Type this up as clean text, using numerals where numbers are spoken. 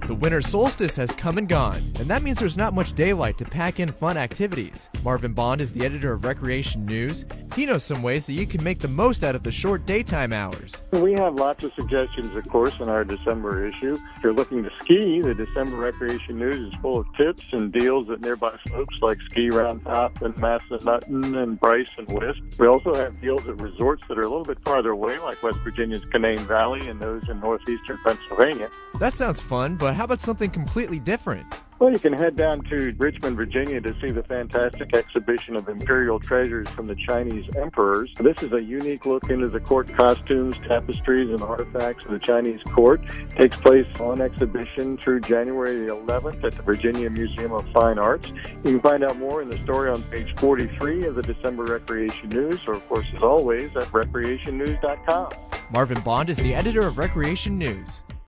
The winter solstice has come and gone, and that means there's not much daylight to pack in fun activities. Marvin Bond is the editor of Recreation News. He knows some ways that you can make the most out of the short daytime hours. We have lots of suggestions, of course, in our December issue. If you're looking to ski, the December Recreation News is full of tips and deals at nearby slopes like Ski Round Top and Massanutten and Bryce and Wisp. We also have deals at resorts that are a little bit farther away, like West Virginia's Canaan Valley and those in northeastern Pennsylvania. That sounds fun, but how about something completely different? Well, you can head down to Richmond, Virginia to see the fantastic exhibition of imperial treasures from the Chinese emperors. This is a unique look into the court costumes, tapestries, and artifacts of the Chinese court. It takes place on exhibition through January the 11th at the Virginia Museum of Fine Arts. You can find out more in the story on page 43 of the December Recreation News, or of course, as always, at recreationnews.com. Marvin Bond is the editor of Recreation News.